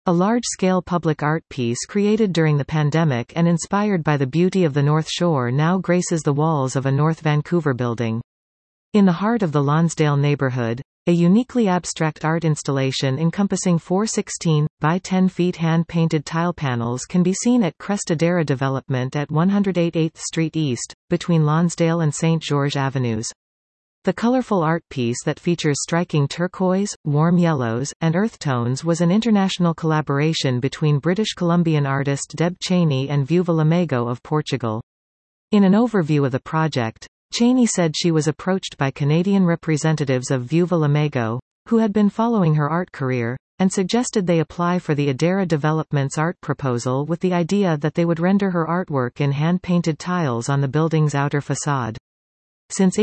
A large-scale public art piece created during the pandemic and inspired by the beauty of the North Shore now graces the walls of a North Vancouver building. In the heart of the Lonsdale neighborhood, a uniquely abstract art installation encompassing 4 16 by 10 feet hand-painted tile panels can be seen at Crestadera Development at 108 8th Street East, between Lonsdale and St. George Avenues. The colorful art piece that features striking turquoise, warm yellows, and earth tones was an international collaboration between British Columbian artist Deb Cheney and Viúva Lamego of Portugal. In an overview of the project, Cheney said she was approached by Canadian representatives of Viúva Lamego, who had been following her art career, and suggested they apply for the Adara Development's art proposal with the idea that they would render her artwork in hand-painted tiles on the building's outer facade. Since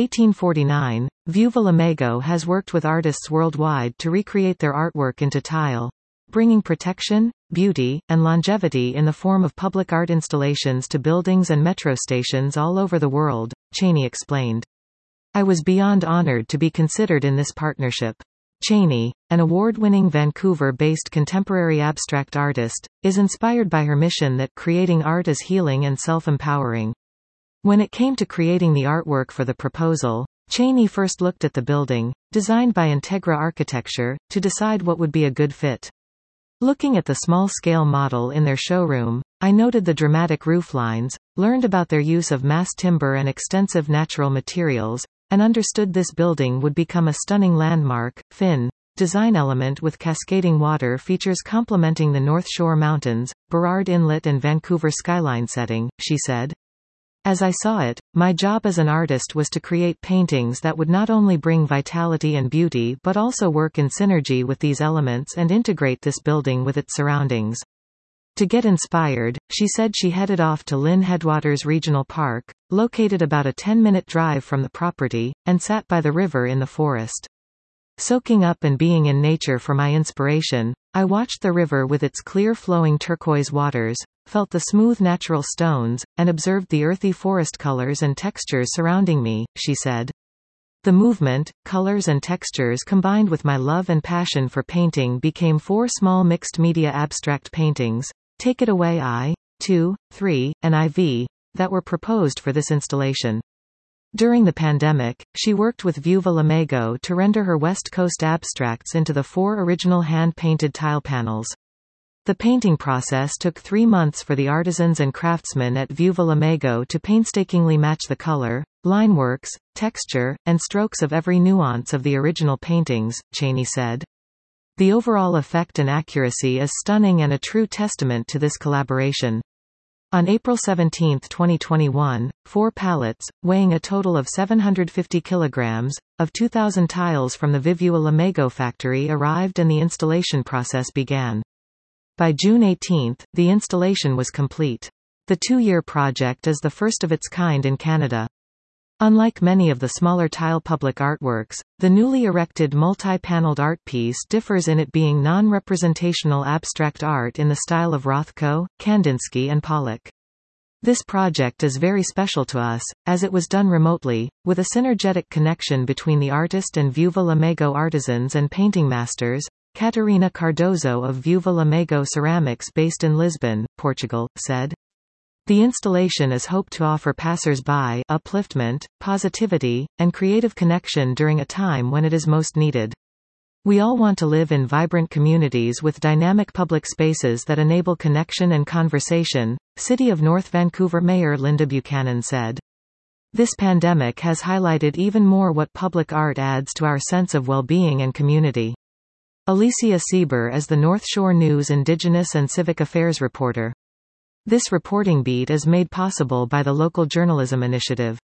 1849, Viúva Lamego has worked with artists worldwide to recreate their artwork into tile, bringing protection, beauty, and longevity in the form of public art installations to buildings and metro stations all over the world, Cheney explained. I was beyond honored to be considered in this partnership. Cheney, an award-winning Vancouver-based contemporary abstract artist, is inspired by her mission that creating art is healing and self-empowering. When it came to creating the artwork for the proposal, Cheney first looked at the building, designed by Integra Architecture, to decide what would be a good fit. Looking at the small-scale model in their showroom, I noted the dramatic rooflines, learned about their use of mass timber and extensive natural materials, and understood this building would become a stunning landmark. Design element with cascading water features complementing the North Shore Mountains, Burrard Inlet and Vancouver skyline setting, she said. As I saw it, my job as an artist was to create paintings that would not only bring vitality and beauty but also work in synergy with these elements and integrate this building with its surroundings. To get inspired, she said she headed off to Lynn Headwaters Regional Park, located about a 10-minute drive from the property, and sat by the river in the forest. Soaking up and being in nature for my inspiration, I watched the river with its clear flowing turquoise waters, felt the smooth natural stones, and observed the earthy forest colors and textures surrounding me, she said. The movement, colors and textures combined with my love and passion for painting became 4 small mixed-media abstract paintings, Take It Away I, II, III, and IV, that were proposed for this installation. During the pandemic, she worked with Viúva Lamego to render her West Coast abstracts into the 4 original hand-painted tile panels. The painting process took 3 months for the artisans and craftsmen at Viúva Lamego to painstakingly match the color, line works, texture, and strokes of every nuance of the original paintings, Cheney said. The overall effect and accuracy is stunning and a true testament to this collaboration. On April 17, 2021, 4 pallets, weighing a total of 750 kilograms, of 2,000 tiles from the Viúva Lamego factory arrived and the installation process began. By June 18, the installation was complete. The 2-year project is the first of its kind in Canada. Unlike many of the smaller tile public artworks, the newly erected multi-paneled art piece differs in it being non-representational abstract art in the style of Rothko, Kandinsky and Pollock. This project is very special to us, as it was done remotely, with a synergetic connection between the artist and Viúva Lamego artisans and painting masters, Catarina Cardozo of Viúva Lamego Ceramics based in Lisbon, Portugal, said. The installation is hoped to offer passers-by upliftment, positivity, and creative connection during a time when it is most needed. We all want to live in vibrant communities with dynamic public spaces that enable connection and conversation, City of North Vancouver Mayor Linda Buchanan said. This pandemic has highlighted even more what public art adds to our sense of well-being and community. Alicia Sieber is the North Shore News Indigenous and Civic Affairs reporter. This reporting beat is made possible by the Local Journalism Initiative.